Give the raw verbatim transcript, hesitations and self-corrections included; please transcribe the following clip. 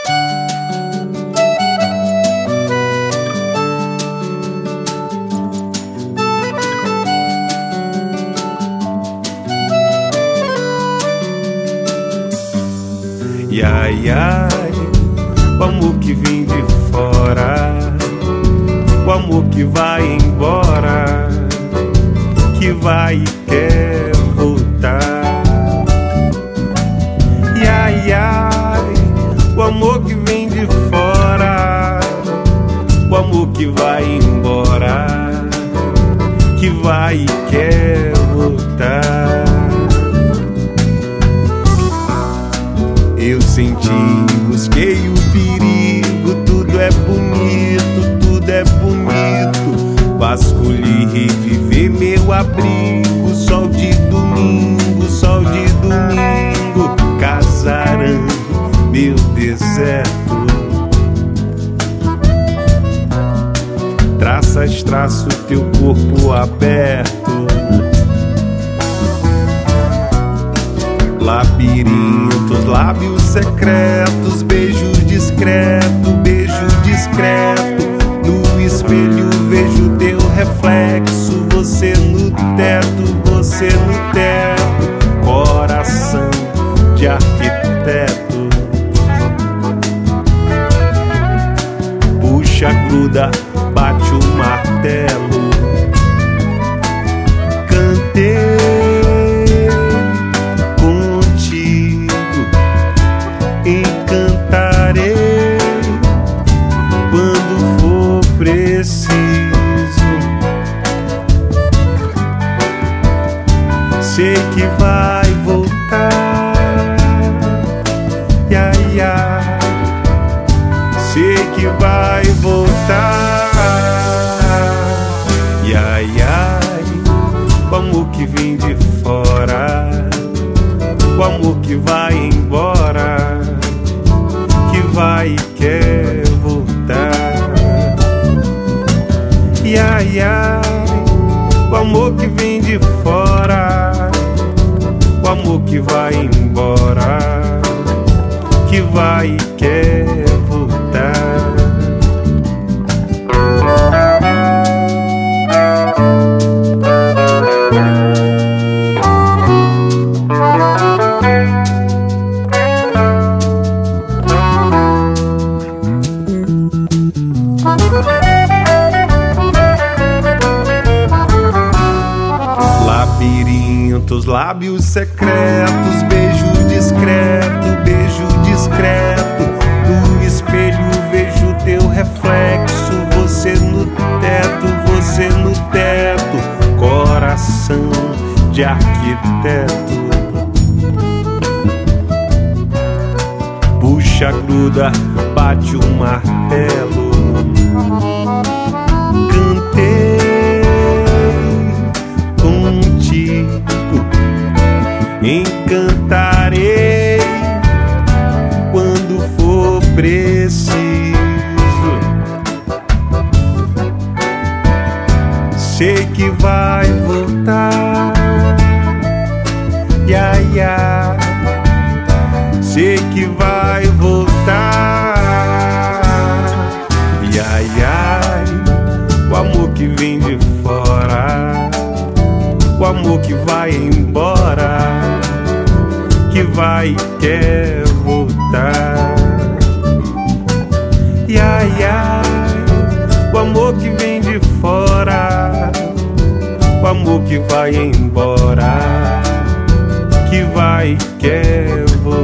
E ai, ai, o amor que vem de fora, o amor que vai embora, que vai e quer voltar. E ai, ai, o amor que vem de fora, o amor que vai embora, que vai e quer voltar. Eu senti, busquei o perigo, tudo é bonito, tudo é bonito. Vasculhei, reviver meu abrigo, sol de domingo, sol de domingo. Casarão, meu deserto. Traças, traço teu corpo aberto. Labirintos, lábios secretos, beijo discreto, beijo discreto. No espelho vejo teu reflexo, você no teto, você no teto. Coração de arquiteto. Puxa, gruda, bate o martelo. Cantei encantarei quando for preciso. Sei que vai voltar, ai, ai. Sei que vai voltar, ai, ai. O amor que vem de fora, o amor que vai embora, que vai e quer voltar. E ai, ai, o amor que vem de fora, o amor que vai embora, que vai e quer voltar. Labirintos, lábios secretos, beijo discreto, beijo discreto. No espelho vejo teu reflexo, você no teto, você no teto. Coração de arquiteto. Puxa, gruda, bate o martelo. Cantei contigo, encantarei quando for preciso. Sei que vai voltar, ai, ai. Sei que vai voltar, ai, ai. O amor que vem de fora, o amor que vai embora, que vai e quer voltar. E ai, ai, o amor que vem de fora, o amor que vai embora, que vai e quer voltar.